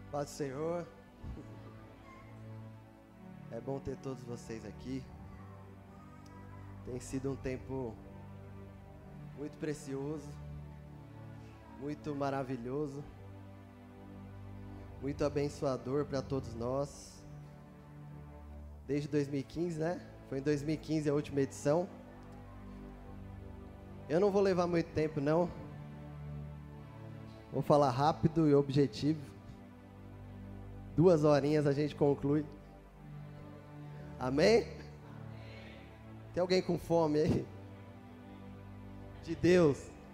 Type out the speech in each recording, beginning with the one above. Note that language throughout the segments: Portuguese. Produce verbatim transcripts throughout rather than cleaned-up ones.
Paz do Senhor. É bom ter todos vocês aqui. Tem sido um tempo muito precioso, muito maravilhoso, muito abençoador para todos nós. Desde dois mil e quinze, né? Foi em dois mil e quinze a última edição. Eu não vou levar muito tempo, não. Vou falar rápido e objetivo. Duas horinhas a gente conclui. Amém? Tem alguém com fome aí? De Deus.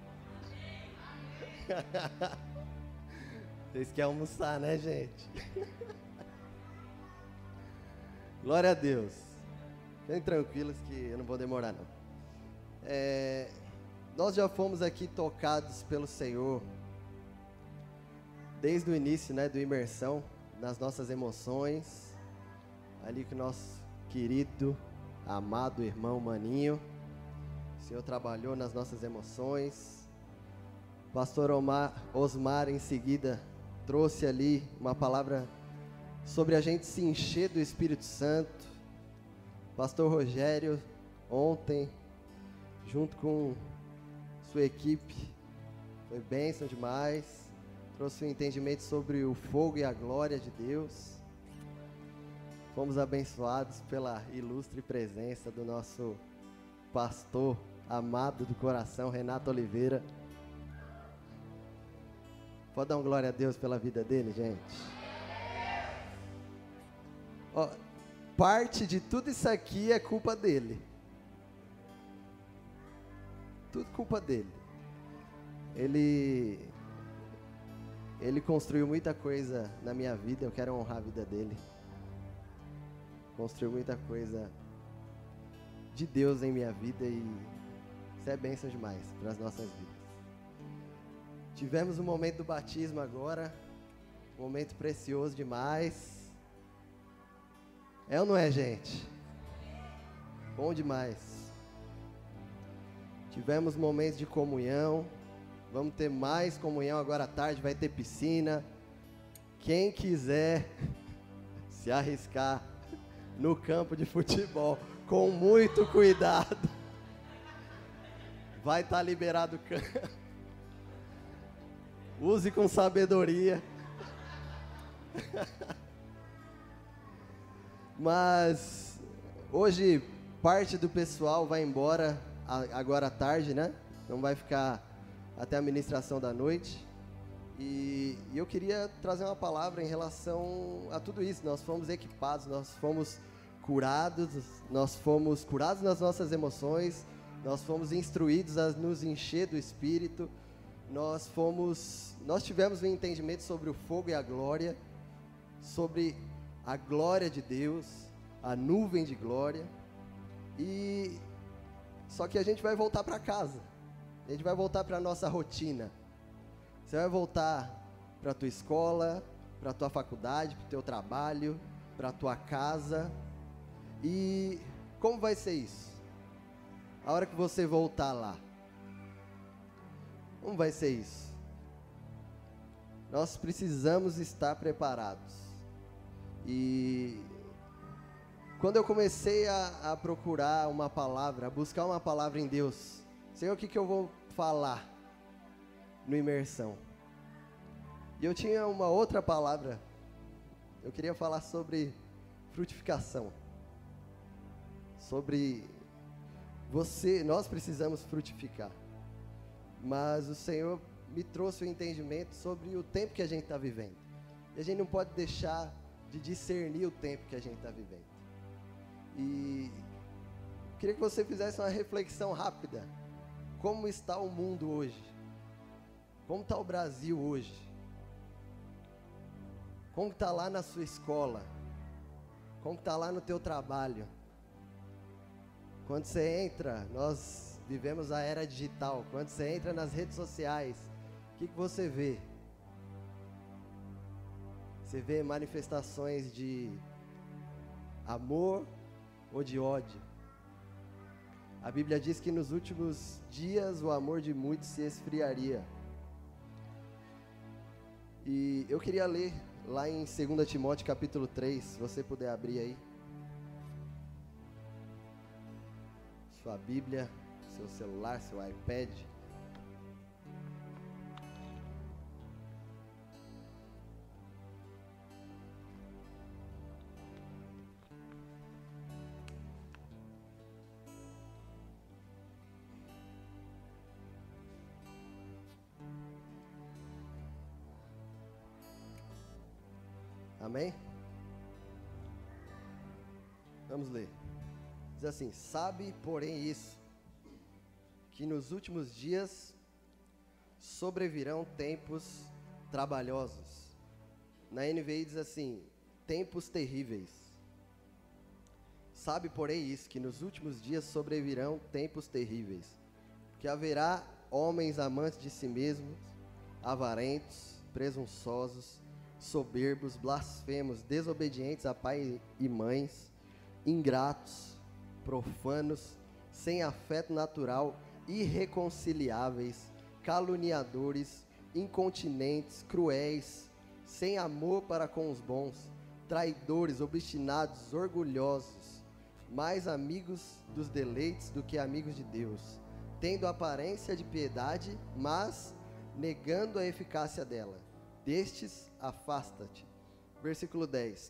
Vocês querem almoçar, né, gente? Glória a Deus. Fiquem tranquilos que eu não vou demorar, não. É, nós já fomos aqui tocados pelo Senhor desde o início, né, do imersão, nas nossas emoções, ali com o nosso querido, amado irmão Maninho. O Senhor trabalhou nas nossas emoções. Pastor Omar, Osmar em seguida trouxe ali uma palavra sobre a gente se encher do Espírito Santo. Pastor Rogério ontem, junto com sua equipe, foi bênção demais. Trouxe um entendimento sobre o fogo e a glória de Deus. Fomos abençoados pela ilustre presença do nosso pastor amado do coração, Renato Oliveira. Pode dar um glória a Deus pela vida dele, gente? Ó, parte de tudo isso aqui é culpa dele. Tudo culpa dele. Ele... Ele construiu muita coisa na minha vida, eu quero honrar a vida dele. Construiu muita coisa de Deus em minha vida e isso é bênção demais para as nossas vidas. Tivemos um momento do batismo agora, um momento precioso demais. É ou não é, gente? Bom demais. Tivemos momentos de comunhão. Vamos ter mais comunhão agora à tarde, vai ter piscina. Quem quiser se arriscar no campo de futebol, com muito cuidado, vai estar liberado o campo. Use com sabedoria. Mas hoje parte do pessoal vai embora agora à tarde, né? Não vai ficar até a ministração da noite, e, e eu queria trazer uma palavra em relação a tudo isso. Nós fomos equipados, nós fomos curados, nós fomos curados nas nossas emoções, nós fomos instruídos a nos encher do Espírito, nós fomos, nós tivemos um entendimento sobre o fogo e a glória, sobre a glória de Deus, a nuvem de glória, e só que a gente vai voltar para casa. A gente vai voltar para a nossa rotina. Você vai voltar para a tua escola, para a tua faculdade, para o teu trabalho, para a tua casa. E como vai ser isso? A hora que você voltar lá. Como vai ser isso? Nós precisamos estar preparados. E quando eu comecei a, a procurar uma palavra, a buscar uma palavra em Deus, Senhor, o que, que eu vou falar no imersão? E eu tinha uma outra palavra. Eu queria falar sobre frutificação. Sobre você, nós precisamos frutificar. Mas o Senhor me trouxe o entendimento sobre o tempo que a gente está vivendo. E a gente não pode deixar de discernir o tempo que a gente está vivendo. E eu queria que você fizesse uma reflexão rápida. Como está o mundo hoje? Como está o Brasil hoje? Como está lá na sua escola? Como está lá no teu trabalho? Quando você entra, nós vivemos a era digital. Quando você entra nas redes sociais, o que, que você vê? Você vê manifestações de amor ou de ódio? A Bíblia diz que nos últimos dias o amor de muitos se esfriaria. E eu queria ler lá em dois Timóteo capítulo três, se você puder abrir aí. Sua Bíblia, seu celular, seu iPad. Amém? Vamos ler. Diz assim: sabe, porém, isso, que nos últimos dias sobrevirão tempos trabalhosos. Na N V I diz assim: tempos terríveis. Sabe, porém, isso, que nos últimos dias sobrevirão tempos terríveis, que haverá homens amantes de si mesmos, avarentos, presunçosos, soberbos, blasfemos, desobedientes a pai e mães, ingratos, profanos, sem afeto natural, irreconciliáveis, caluniadores, incontinentes, cruéis, sem amor para com os bons, traidores, obstinados, orgulhosos, mais amigos dos deleites do que amigos de Deus, tendo aparência de piedade, mas negando a eficácia dela. Destes, afasta-te. Versículo dez.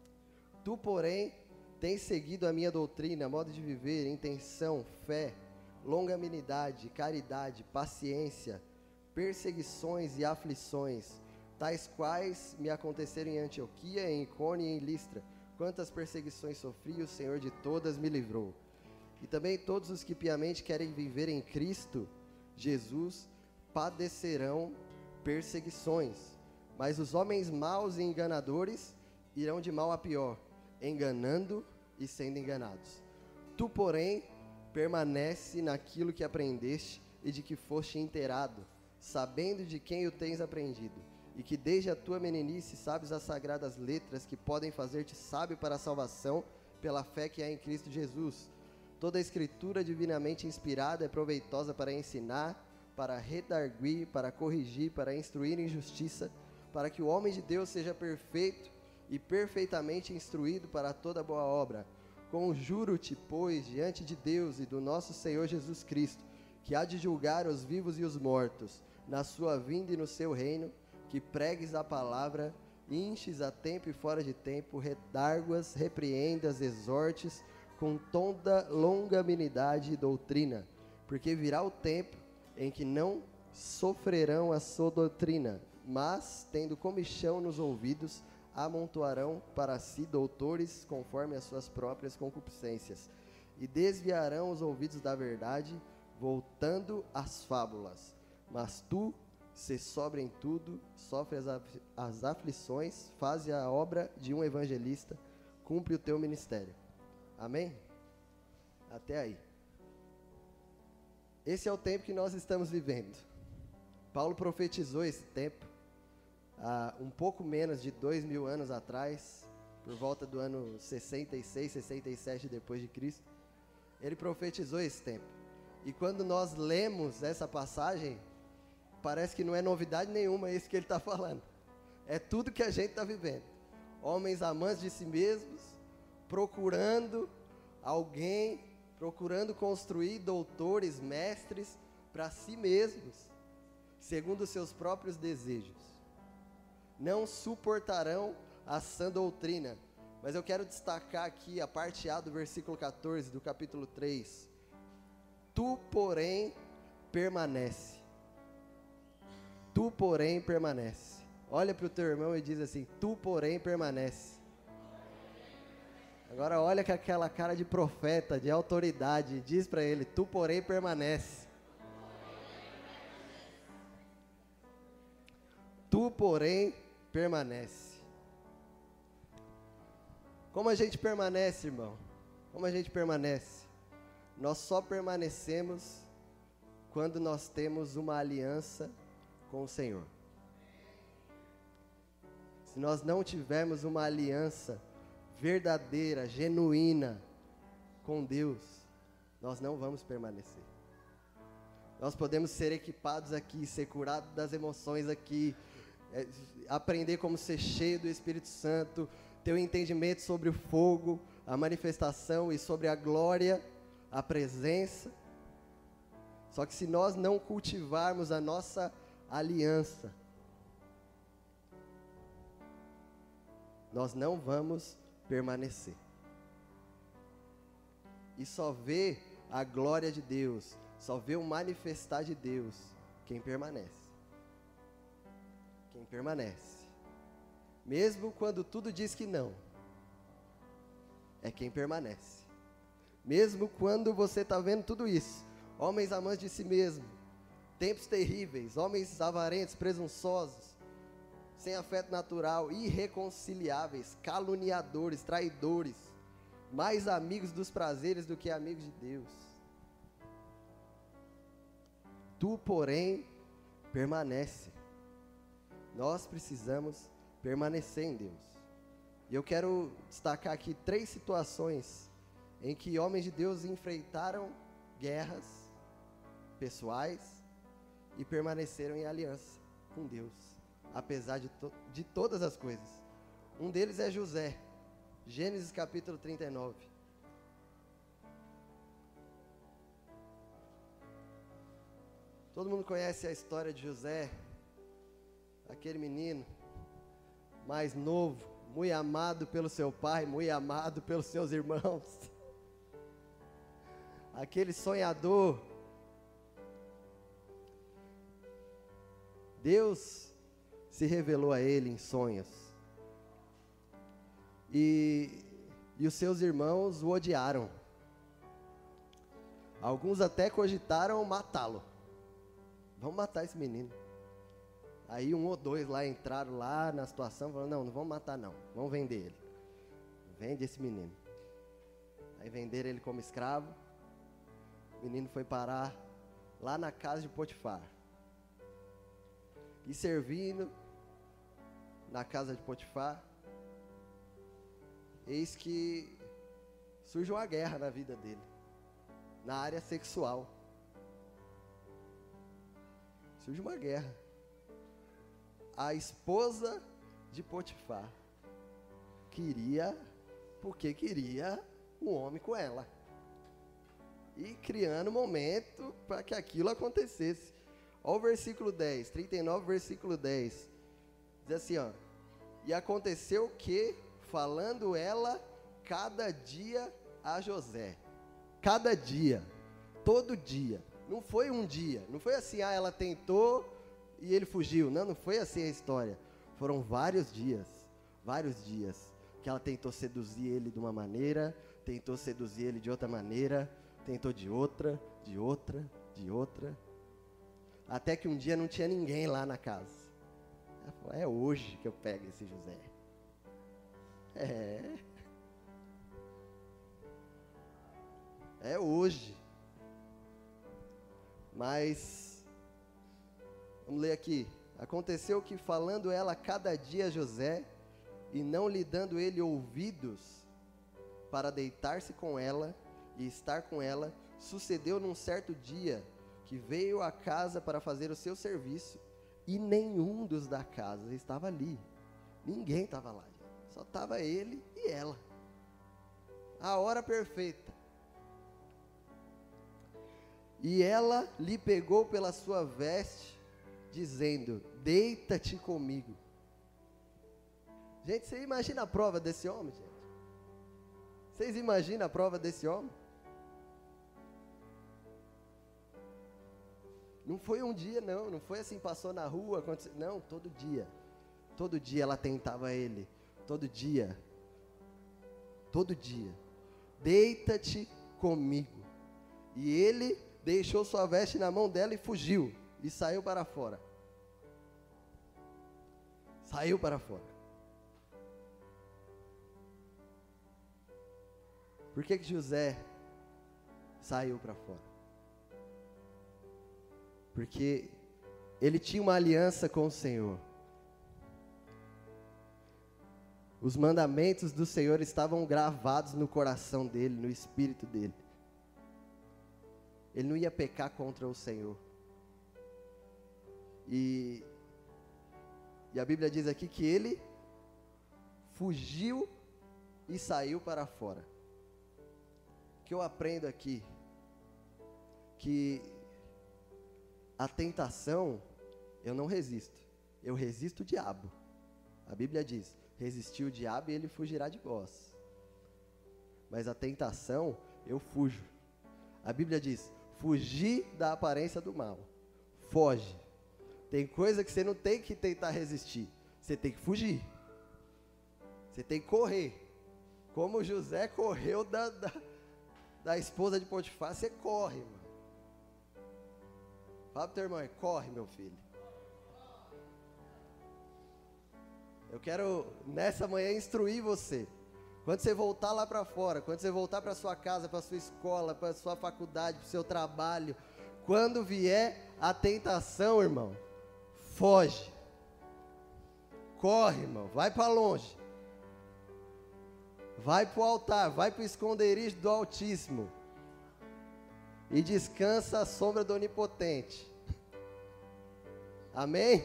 Tu, porém, tens seguido a minha doutrina, modo de viver, intenção, fé, longanimidade, caridade, paciência, perseguições e aflições, tais quais me aconteceram em Antioquia, em Icônio e em Listra. Quantas perseguições sofri, o Senhor de todas me livrou. E também todos os que piamente querem viver em Cristo Jesus padecerão perseguições. Mas os homens maus e enganadores irão de mal a pior, enganando e sendo enganados. Tu, porém, permanece naquilo que aprendeste e de que foste inteirado, sabendo de quem o tens aprendido, e que desde a tua meninice sabes as sagradas letras que podem fazer-te sábio para a salvação pela fé que há em Cristo Jesus. Toda a escritura divinamente inspirada é proveitosa para ensinar, para redarguir, para corrigir, para instruir em justiça, para que o homem de Deus seja perfeito e perfeitamente instruído para toda boa obra. Conjuro-te, pois, diante de Deus e do nosso Senhor Jesus Cristo, que há de julgar os vivos e os mortos, na sua vinda e no seu reino, que pregues a palavra, inches a tempo e fora de tempo, redarguas, repreendas, exortes, com toda longanimidade e doutrina, porque virá o tempo em que não sofrerão a sua doutrina, mas, tendo comichão nos ouvidos, amontoarão para si doutores conforme as suas próprias concupiscências, e desviarão os ouvidos da verdade, voltando às fábulas. Mas tu, se sobra em tudo, sofre as, af- as aflições, faze a obra de um evangelista, cumpre o teu ministério. Amém? Até aí. Esse é o tempo que nós estamos vivendo. Paulo profetizou esse tempo há um pouco menos de dois mil anos atrás, por volta do ano sessenta e seis, sessenta e sete depois de Cristo. Ele profetizou esse tempo. E quando nós lemos essa passagem, parece que não é novidade nenhuma isso que ele está falando. É tudo que a gente está vivendo. Homens amantes de si mesmos, procurando alguém, procurando construir doutores, mestres para si mesmos, segundo os seus próprios desejos. Não suportarão a sã doutrina. Mas eu quero destacar aqui a parte A do versículo catorze do capítulo três. Tu, porém, permanece. Tu, porém, permanece. Olha para o teu irmão e diz assim: tu, porém, permanece. Agora olha com aquela cara de profeta, de autoridade, diz para ele: tu, porém, permanece. Tu, porém, permanece. Como a gente permanece, irmão? Como a gente permanece? Nós só permanecemos quando nós temos uma aliança com o Senhor. Se nós não tivermos uma aliança verdadeira, genuína com Deus, nós não vamos permanecer. Nós podemos ser equipados aqui, ser curados das emoções aqui, é, aprender como ser cheio do Espírito Santo, ter um entendimento sobre o fogo, a manifestação e sobre a glória, a presença. Só que se nós não cultivarmos a nossa aliança, nós não vamos permanecer. E só vê a glória de Deus, só vê o manifestar de Deus quem permanece. Quem permanece. Mesmo quando tudo diz que não, é quem permanece. Mesmo quando você está vendo tudo isso, homens amantes de si mesmo, tempos terríveis, homens avarentos, presunçosos, sem afeto natural, irreconciliáveis, caluniadores, traidores, mais amigos dos prazeres do que amigos de Deus. Tu, porém, permanece. Nós precisamos permanecer em Deus. E eu quero destacar aqui três situações em que homens de Deus enfrentaram guerras pessoais e permaneceram em aliança com Deus, apesar de, to- de todas as coisas. Um deles é José, Gênesis capítulo trinta e nove. Todo mundo conhece a história de José, aquele menino mais novo, muito amado pelo seu pai, muito amado pelos seus irmãos. Aquele sonhador. Deus se revelou a ele em sonhos. E, e os seus irmãos o odiaram. Alguns até cogitaram matá-lo. Vamos matar esse menino. Aí um ou dois lá entraram lá na situação, falando, não, não vamos matar não, vamos vender ele. Vende esse menino. Aí venderam ele como escravo. O menino foi parar lá na casa de Potifar. E servindo na casa de Potifar, eis que surge uma guerra na vida dele, na área sexual. Surge uma guerra. A esposa de Potifar queria, porque queria um homem com ela. E criando momento para que aquilo acontecesse. Olha o versículo dez, trinta e nove, versículo dez. Diz assim, ó. E aconteceu que, falando ela, cada dia a José. Cada dia. Todo dia. Não foi um dia. Não foi assim, ah, ela tentou e ele fugiu. Não, não foi assim a história. Foram vários dias. Vários dias. Que ela tentou seduzir ele de uma maneira, tentou seduzir ele de outra maneira, tentou de outra, de outra, de outra. Até que um dia não tinha ninguém lá na casa. Ela falou, é hoje que eu pego esse José. É. É hoje. Mas, vamos ler aqui. Aconteceu que falando ela cada dia a José, e não lhe dando ele ouvidos para deitar-se com ela e estar com ela, sucedeu num certo dia que veio à casa para fazer o seu serviço, e nenhum dos da casa estava ali. Ninguém estava lá, só estava ele e ela. A hora perfeita. E ela lhe pegou pela sua veste, dizendo, deita-te comigo. Gente, você imagina a prova desse homem, gente? Vocês imaginam a prova desse homem? Não foi um dia, não. Não foi assim, passou na rua, aconteceu. Não, todo dia. Todo dia ela tentava ele. Todo dia. Todo dia. Deita-te comigo. E ele deixou sua veste na mão dela e fugiu. E saiu para fora. Saiu para fora. Por que que José saiu para fora? Porque ele tinha uma aliança com o Senhor. Os mandamentos do Senhor estavam gravados no coração dele, no espírito dele. Ele não ia pecar contra o Senhor. E, E a Bíblia diz aqui que ele fugiu e saiu para fora. O que eu aprendo aqui? Que a tentação, eu não resisto, eu resisto o diabo. A Bíblia diz, resistir o diabo e ele fugirá de vós. Mas a tentação, eu fujo. A Bíblia diz, fugir da aparência do mal. Foge. Tem coisa que você não tem que tentar resistir, você tem que fugir. Você tem que correr. Como José correu da, da, da esposa de Potifar, você corre, mano. Fala pro teu irmão, corre, meu filho. Eu quero, nessa manhã, instruir você. Quando você voltar lá para fora, quando você voltar para sua casa, para sua escola, para sua faculdade, para o seu trabalho, quando vier a tentação, irmão, foge. Corre, irmão, vai para longe. Vai para o altar, vai para o esconderijo do Altíssimo. E descansa à sombra do Onipotente. Amém?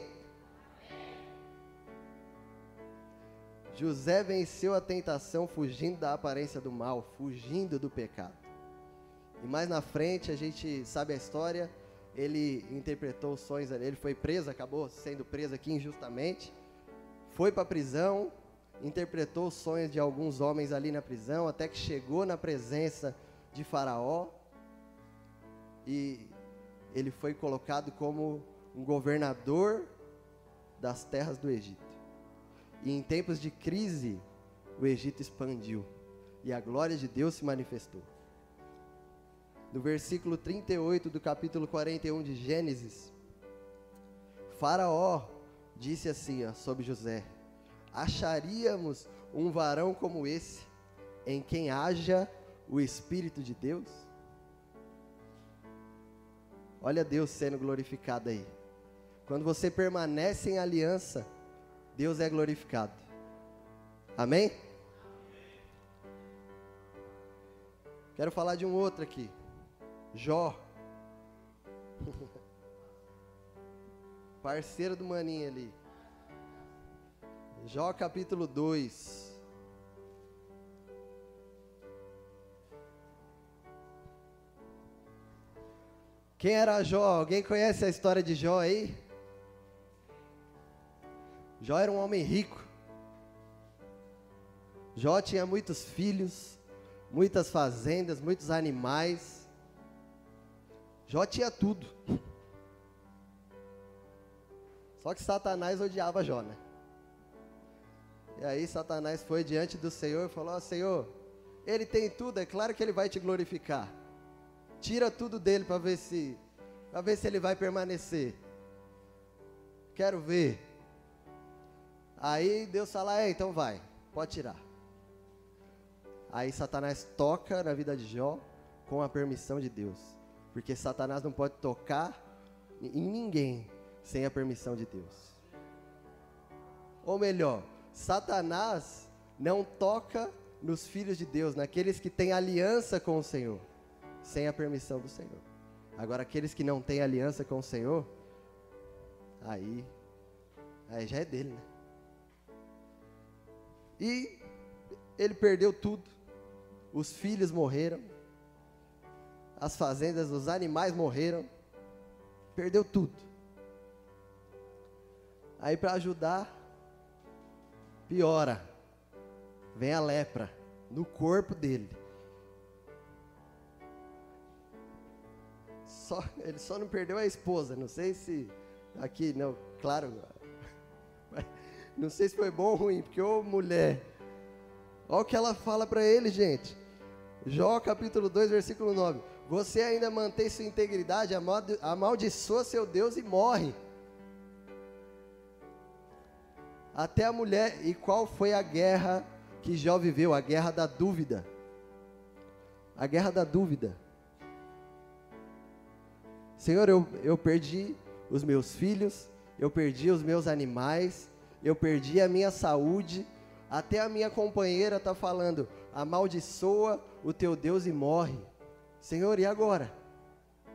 José venceu a tentação fugindo da aparência do mal, fugindo do pecado. E mais na frente, a gente sabe a história, ele interpretou os sonhos, ele foi preso, acabou sendo preso aqui injustamente, foi para a prisão, interpretou os sonhos de alguns homens ali na prisão, até que chegou na presença de Faraó, e ele foi colocado como um governador das terras do Egito. E em tempos de crise, o Egito expandiu, e a glória de Deus se manifestou. No versículo trinta e oito do capítulo quarenta e um de Gênesis, Faraó disse assim, ó, sobre José: acharíamos um varão como esse, em quem haja o Espírito de Deus? Olha Deus sendo glorificado aí. Quando você permanece em aliança, Deus é glorificado. Amém? Quero falar de um outro aqui. Jó. Parceiro do maninho ali. Jó capítulo dois. Quem era Jó? Alguém conhece a história de Jó aí? Jó era um homem rico. Jó tinha muitos filhos, muitas fazendas, muitos animais. Jó tinha tudo. Só que Satanás odiava Jó, né? E aí Satanás foi diante do Senhor e falou: ó, Senhor, ele tem tudo, é claro que ele vai te glorificar. Tira tudo dele para ver se, para ver se ele vai permanecer. Quero ver. Aí Deus fala: é, então vai, pode tirar. Aí Satanás toca na vida de Jó com a permissão de Deus. Porque Satanás não pode tocar em ninguém sem a permissão de Deus. Ou melhor, Satanás não toca nos filhos de Deus, naqueles que têm aliança com o Senhor, sem a permissão do Senhor. Agora, aqueles que não têm aliança com o Senhor, aí, aí já é dele, né? E ele perdeu tudo. Os filhos morreram, as fazendas, os animais morreram, perdeu tudo. Aí, para ajudar, piora, vem a lepra no corpo dele. Só, ele só não perdeu a esposa, não sei se aqui, não, claro, não sei se foi bom ou ruim, porque ô mulher, olha o que ela fala para ele, gente. Jó capítulo dois, versículo nove: você ainda mantém sua integridade, amaldiçoa seu Deus e morre. Até a mulher. E qual foi a guerra que Jó viveu? A guerra da dúvida. A guerra da dúvida. Senhor, eu, eu perdi os meus filhos, eu perdi os meus animais, eu perdi a minha saúde. Até a minha companheira está falando: amaldiçoa o teu Deus e morre. Senhor, e agora?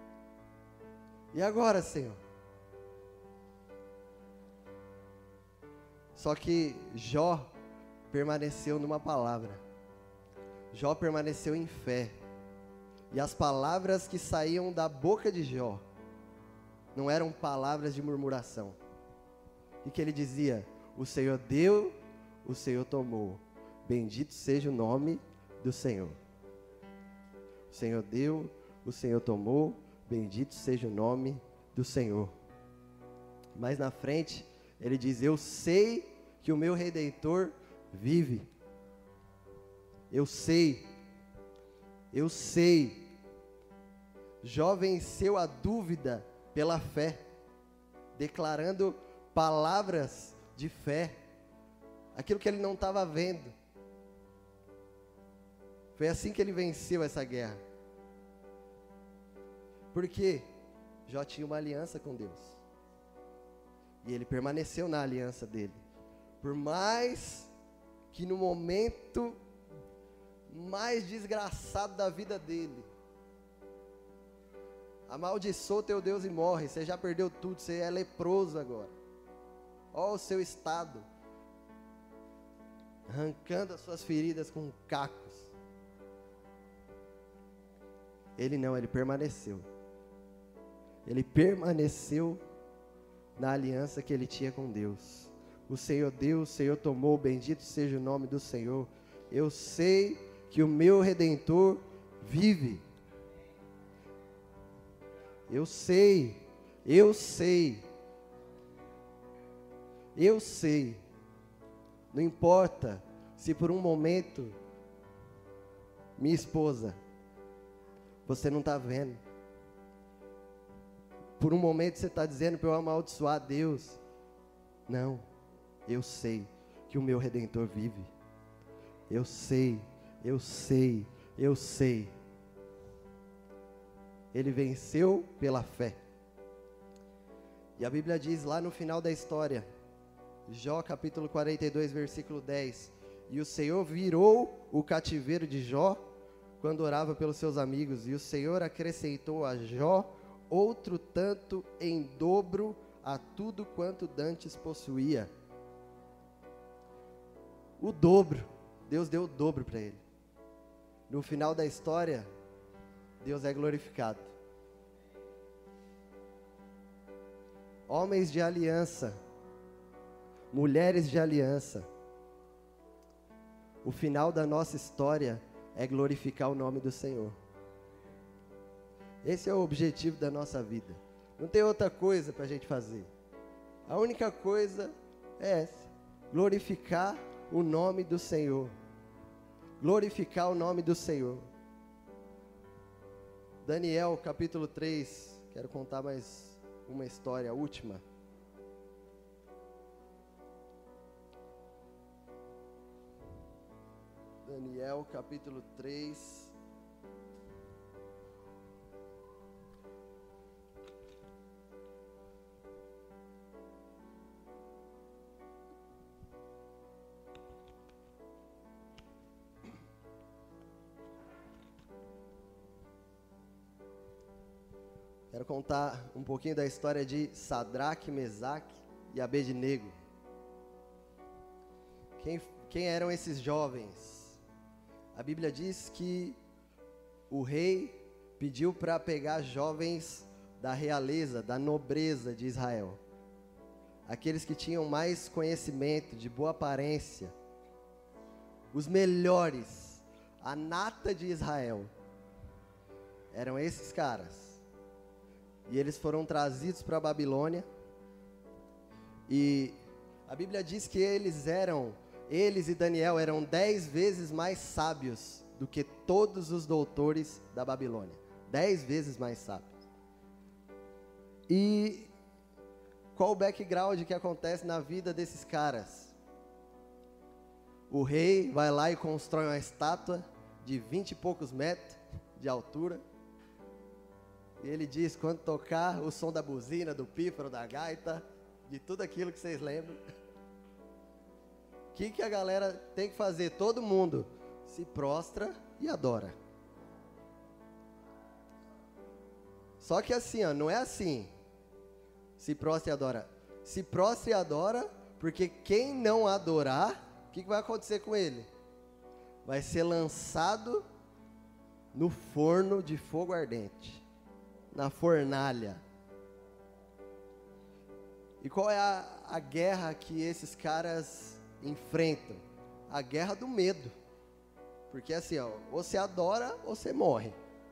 E agora, Senhor? Só que Jó permaneceu numa palavra. Jó permaneceu em fé. E as palavras que saíam da boca de Jó não eram palavras de murmuração. E que ele dizia: o Senhor deu, o Senhor tomou. Bendito seja o nome do Senhor. O Senhor deu, o Senhor tomou. Bendito seja o nome do Senhor. Mais na frente, ele diz: eu sei que o meu Redentor vive. Eu sei. Eu sei. Jó venceu a dúvida pela fé, declarando palavras de fé, aquilo que ele não estava vendo. Foi assim que ele venceu essa guerra. Porque Jó tinha uma aliança com Deus. E ele permaneceu na aliança dele. Por mais que no momento mais desgraçado da vida dele, amaldiçoa teu Deus e morre. Você já perdeu tudo, você é leproso agora. Olha o seu estado, arrancando as suas feridas com cacos. Ele não, ele permaneceu. Ele permaneceu na aliança que ele tinha com Deus. O Senhor deu, o Senhor tomou, bendito seja o nome do Senhor. Eu sei que o meu Redentor vive. Eu sei, eu sei, eu sei. Não importa se por um momento, minha esposa, você não está vendo. Por um momento você está dizendo para eu amaldiçoar Deus. Não, eu sei que o meu Redentor vive. Eu sei, eu sei, eu sei. Ele venceu pela fé. E a Bíblia diz lá no final da história, Jó capítulo quarenta e dois, versículo dez: e o Senhor virou o cativeiro de Jó quando orava pelos seus amigos, e o Senhor acrescentou a Jó outro tanto em dobro a tudo quanto dantes possuía. O dobro, Deus deu o dobro para ele. No final da história, Deus é glorificado. Homens de aliança, mulheres de aliança, o final da nossa história é glorificar o nome do Senhor. Esse é o objetivo da nossa vida. Não tem outra coisa para a gente fazer. A única coisa é essa: glorificar o nome do Senhor. Glorificar o nome do Senhor. Daniel capítulo três, quero contar mais uma história, a última. Daniel capítulo três. Quero contar um pouquinho da história de Sadraque, Mesaque e Abednego. Quem, quem eram esses jovens? A Bíblia diz que o rei pediu para pegar jovens da realeza, da nobreza de Israel. Aqueles que tinham mais conhecimento, de boa aparência. Os melhores, a nata de Israel. Eram esses caras. E eles foram trazidos para a Babilônia. E a Bíblia diz que eles eram, eles e Daniel eram dez vezes mais sábios do que todos os doutores da Babilônia. Dez vezes mais sábios. E qual o background que acontece na vida desses caras? O rei vai lá e constrói uma estátua de vinte e poucos metros de altura. E ele diz, quando tocar o som da buzina, do pífaro, da gaita, de tudo aquilo que vocês lembram, o que, que a galera tem que fazer? Todo mundo se prostra e adora. Só que assim, ó, não é assim, se prostra e adora. Se prostra e adora Porque quem não adorar, o que, que vai acontecer com ele? Vai ser lançado no forno de fogo ardente, na fornalha. E qual é a, a guerra que esses caras enfrentam? A guerra do medo. Porque assim, ó, ou você adora ou você morre.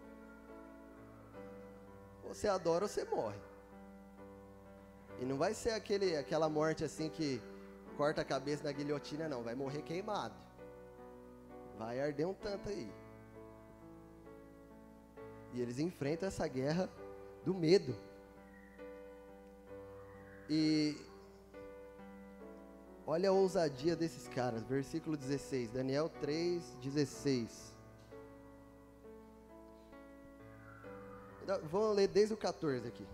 Ou você adora ou você morre. E não vai ser aquele, aquela morte assim que corta a cabeça na guilhotina, não. Vai morrer queimado. Vai arder um tanto aí. E eles enfrentam essa guerra do medo. E olha a ousadia desses caras. Versículo dezesseis. Daniel três, dezesseis. Vamos ler desde o catorze aqui.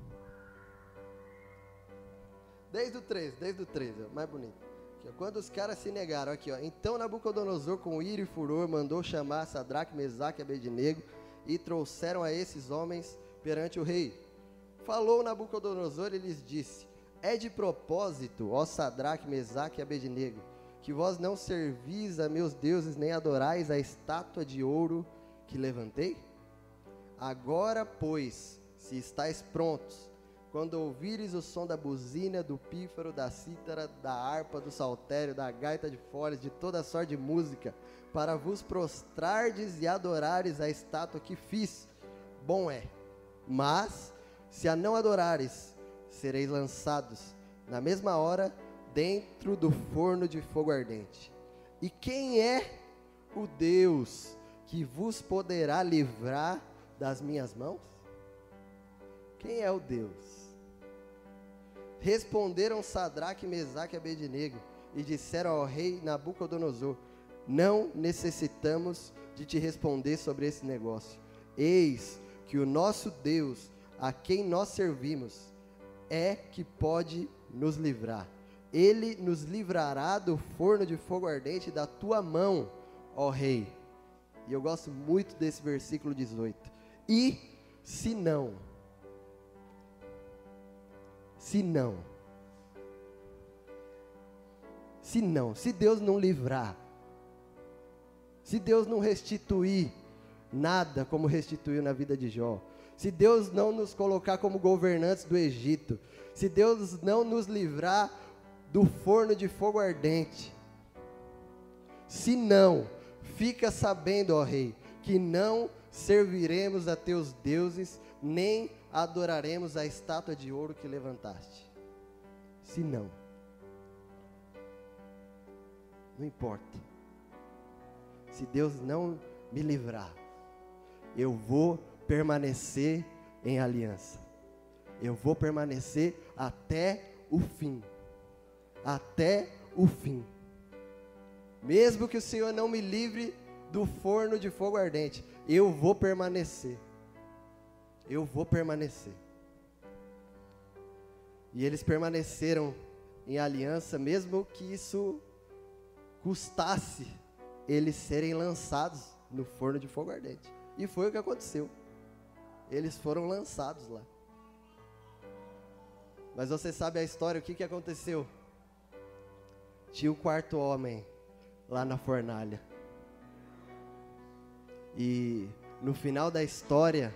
Desde o treze, desde o treze, ó, mais bonito. Aqui, ó, quando os caras se negaram, aqui, ó. Então Nabucodonosor, com ira e furor, mandou chamar Sadraque, Mesaque e Abednego e trouxeram a esses homens perante o rei. Falou Nabucodonosor e lhes disse: é de propósito, ó Sadraque, Mesaque e Abednego, que vós não servis a meus deuses nem adorais a estátua de ouro que levantei? Agora, pois, se estáis prontos, quando ouvires o som da buzina, do pífaro, da cítara, da harpa, do saltério, da gaita de foles, de toda sorte de música, para vos prostrardes e adorares a estátua que fiz, bom é. Mas, se a não adorares, sereis lançados, na mesma hora, dentro do forno de fogo ardente. E quem é o Deus que vos poderá livrar das minhas mãos? Quem é o Deus? Responderam Sadraque, Mesaque e Abednego e disseram ao rei Nabucodonosor: não necessitamos de te responder sobre esse negócio. Eis que o nosso Deus, a quem nós servimos, é que pode nos livrar. Ele nos livrará do forno de fogo ardente da tua mão, ó rei. E eu gosto muito desse versículo dezoito. E se não, se não, se não, se Deus não livrar, se Deus não restituir nada como restituiu na vida de Jó, se Deus não nos colocar como governantes do Egito, se Deus não nos livrar do forno de fogo ardente, se não, fica sabendo, ó rei, que não serviremos a teus deuses, nem adoraremos a estátua de ouro que levantaste. Se não, não importa. Se Deus não me livrar, eu vou permanecer em aliança. Eu vou permanecer até o fim. Até o fim. Mesmo que o Senhor não me livre do forno de fogo ardente, eu vou permanecer. Eu vou permanecer. E eles permaneceram em aliança, mesmo que isso custasse eles serem lançados no forno de fogo ardente. E foi o que aconteceu. Eles foram lançados lá. Mas você sabe a história, o que, que aconteceu? Tinha o quarto homem lá na fornalha. E no final da história,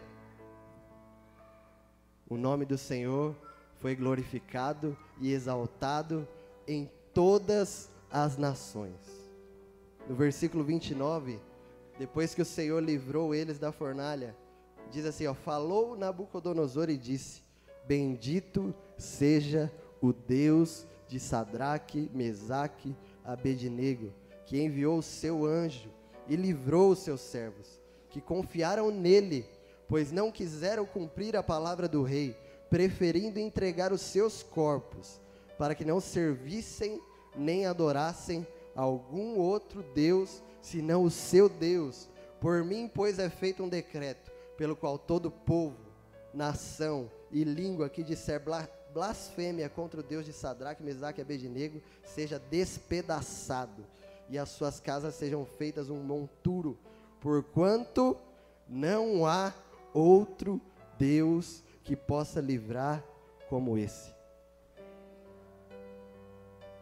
o nome do Senhor foi glorificado e exaltado em todas as nações. No versículo vinte e nove, depois que o Senhor livrou eles da fornalha, diz assim, ó, falou Nabucodonosor e disse: bendito seja o Deus de Sadraque, Mesaque, Abednego, que enviou o seu anjo e livrou os seus servos, que confiaram nele, pois não quiseram cumprir a palavra do rei, preferindo entregar os seus corpos, para que não servissem nem adorassem algum outro Deus, senão o seu Deus. Por mim, pois, é feito um decreto, pelo qual todo povo, nação e língua que disser blasfêmia contra o Deus de Sadraque, Mesaque e Abednego, seja despedaçado, e as suas casas sejam feitas um monturo, porquanto não há outro Deus que possa livrar como esse.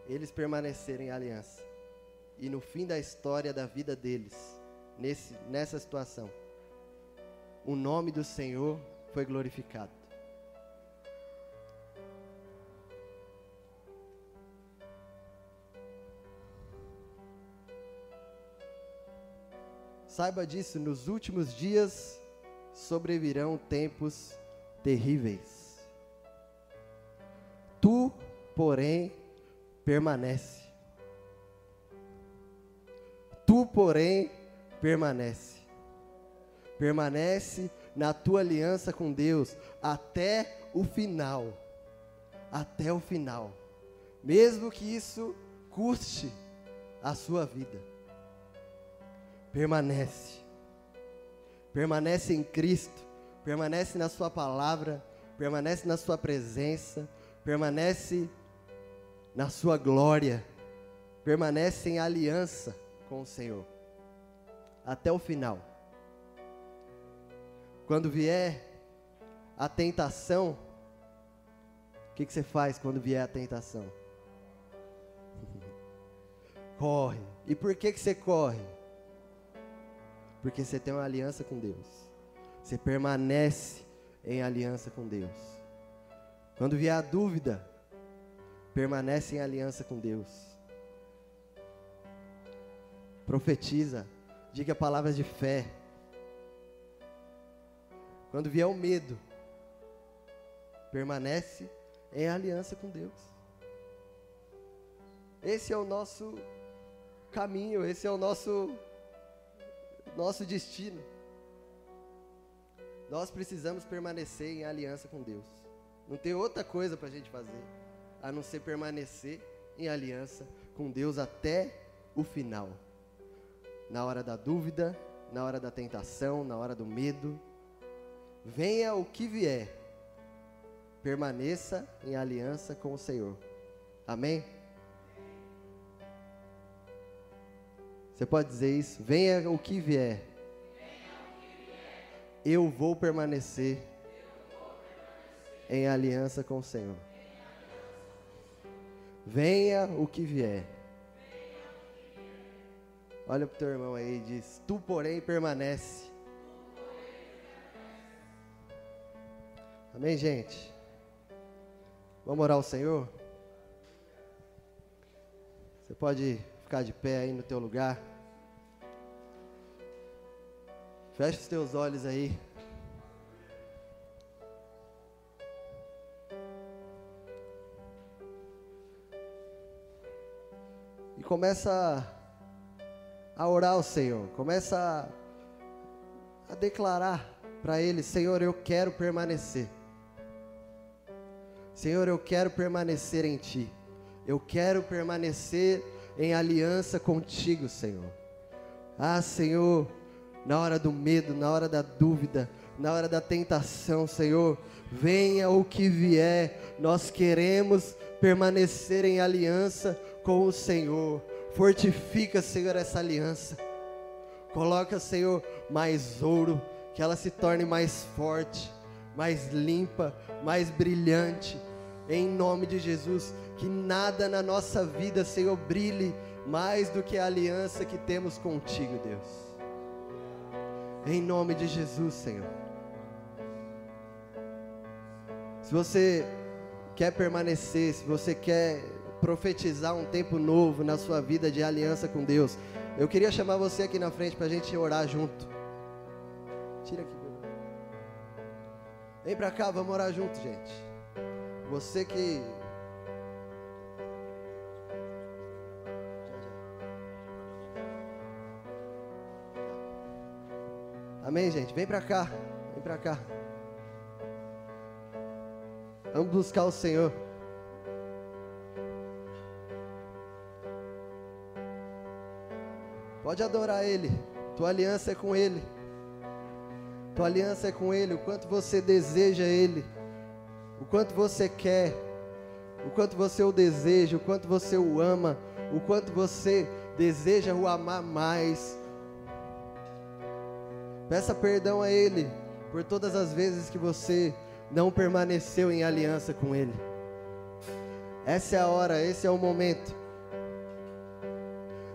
eles permanecerem em aliança. E no fim da história da vida deles, nesse, nessa situação, o nome do Senhor foi glorificado. Saiba disso, nos últimos dias sobrevirão tempos terríveis. Tu, porém, permanece. Tu, porém, permanece. Permanece na tua aliança com Deus até o final. Até o final. Mesmo que isso custe a sua vida. Permanece. Permanece em Cristo. Permanece na sua palavra. Permanece na sua presença. Permanece na sua glória. Permanece em aliança com o Senhor. Até o final. Quando vier a tentação, o que, que você faz quando vier a tentação? Corre. E por que, que você corre? Porque você tem uma aliança com Deus. Você permanece em aliança com Deus. Quando vier a dúvida, permanece em aliança com Deus. Profetiza, diga palavras de fé. Quando vier o medo, permanece em aliança com Deus. Esse é o nosso caminho, esse é o nosso nosso destino. Nós precisamos permanecer em aliança com Deus. Não tem outra coisa para a gente fazer, a não ser permanecer em aliança com Deus até o final. Na hora da dúvida, na hora da tentação, na hora do medo. Venha o que vier, permaneça em aliança com o Senhor. Amém? Você pode dizer isso? Venha o que vier, eu vou permanecer em aliança com o Senhor. Venha o que vier. Olha para o teu irmão aí e diz: tu, porém, permanece. Amém, gente? Vamos orar ao Senhor? Você pode ficar de pé aí no teu lugar. Fecha os teus olhos aí. E começa a orar ao Senhor. Começa a, a declarar para Ele: Senhor, eu quero permanecer. Senhor, eu quero permanecer em Ti. Eu quero permanecer em aliança contigo, Senhor. Ah, Senhor, na hora do medo, na hora da dúvida, na hora da tentação, Senhor, venha o que vier, nós queremos permanecer em aliança com o Senhor. Fortifica, Senhor, essa aliança. Coloca, Senhor, mais ouro, que ela se torne mais forte, mais limpa, mais brilhante. Em nome de Jesus, que nada na nossa vida, Senhor, brilhe mais do que a aliança que temos contigo, Deus. Em nome de Jesus, Senhor. Se você quer permanecer, se você quer profetizar um tempo novo na sua vida de aliança com Deus, eu queria chamar você aqui na frente para a gente orar junto. Tira aqui. Vem para cá, vamos orar junto, gente. Você que... Amém, gente? Vem para cá. Vem para cá. Vamos buscar o Senhor. Pode adorar Ele. Tua aliança é com Ele. Tua aliança é com Ele. O quanto você deseja Ele. O quanto você quer. O quanto você o deseja. O quanto você o ama. O quanto você deseja o amar mais. Peça perdão a Ele por todas as vezes que você não permaneceu em aliança com Ele. Essa é a hora, esse é o momento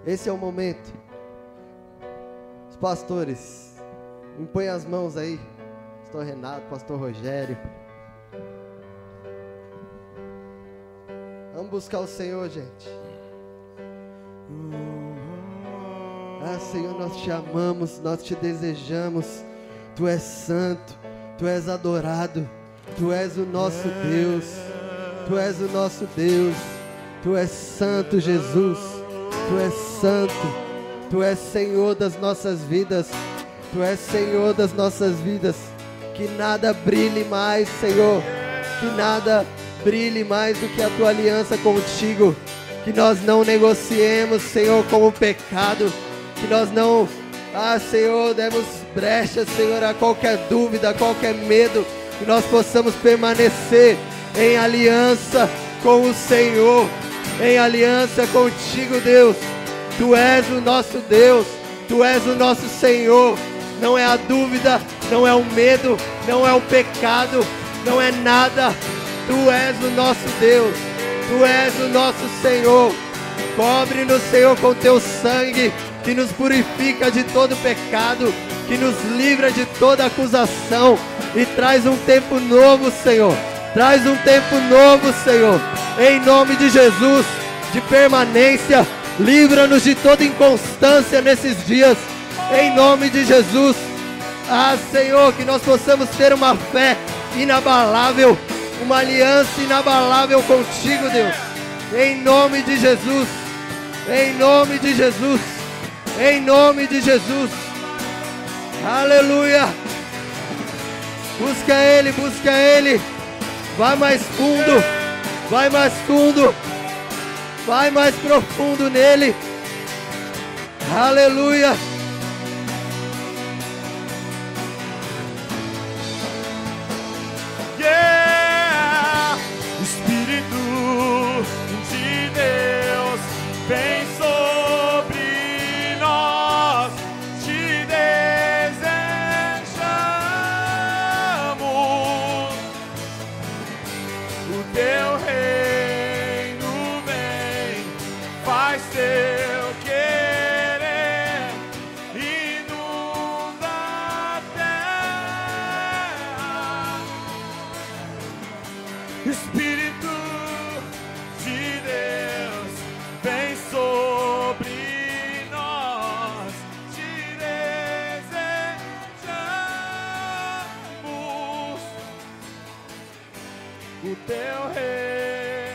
Esse é o momento. Os pastores, impõem as mãos aí. Pastor Renato, Pastor Rogério. Vamos buscar o Senhor, gente. Ah, Senhor, nós te amamos, nós te desejamos. Tu és santo, Tu és adorado, Tu és o nosso Deus, Tu és o nosso Deus, Tu és santo, Jesus, Tu és santo, Tu és Senhor das nossas vidas, Tu és Senhor das nossas vidas. Que nada brilhe mais, Senhor, que nada brilhe mais do que a Tua aliança contigo, que nós não negociemos, Senhor, com o pecado, que nós não, ah, Senhor, demos brecha, Senhor, a qualquer dúvida, a qualquer medo, que nós possamos permanecer em aliança com o Senhor, em aliança contigo, Deus. Tu és o nosso Deus, Tu és o nosso Senhor. Não é a dúvida, não é o medo, não é o pecado, não é nada. Tu és o nosso Deus, Tu és o nosso Senhor. Cobre-nos, Senhor, com Teu sangue, que nos purifica de todo pecado, que nos livra de toda acusação e traz um tempo novo, Senhor. Traz um tempo novo, Senhor, em nome de Jesus, de permanência. Livra-nos de toda inconstância nesses dias, em nome de Jesus. Ah, Senhor, que nós possamos ter uma fé inabalável, uma aliança inabalável contigo, Deus, em nome de Jesus, em nome de Jesus, em nome de Jesus. Aleluia. Busca Ele, busca Ele. Vai mais fundo, vai mais fundo, vai mais profundo nele. Aleluia. Yeah! Espírito de Deus, vem sobre nós, te desejamos. O teu reino vem, faz teu querer, inunda a terra. Espírito de Deus, vem sobre nós, te desejamos. O teu reino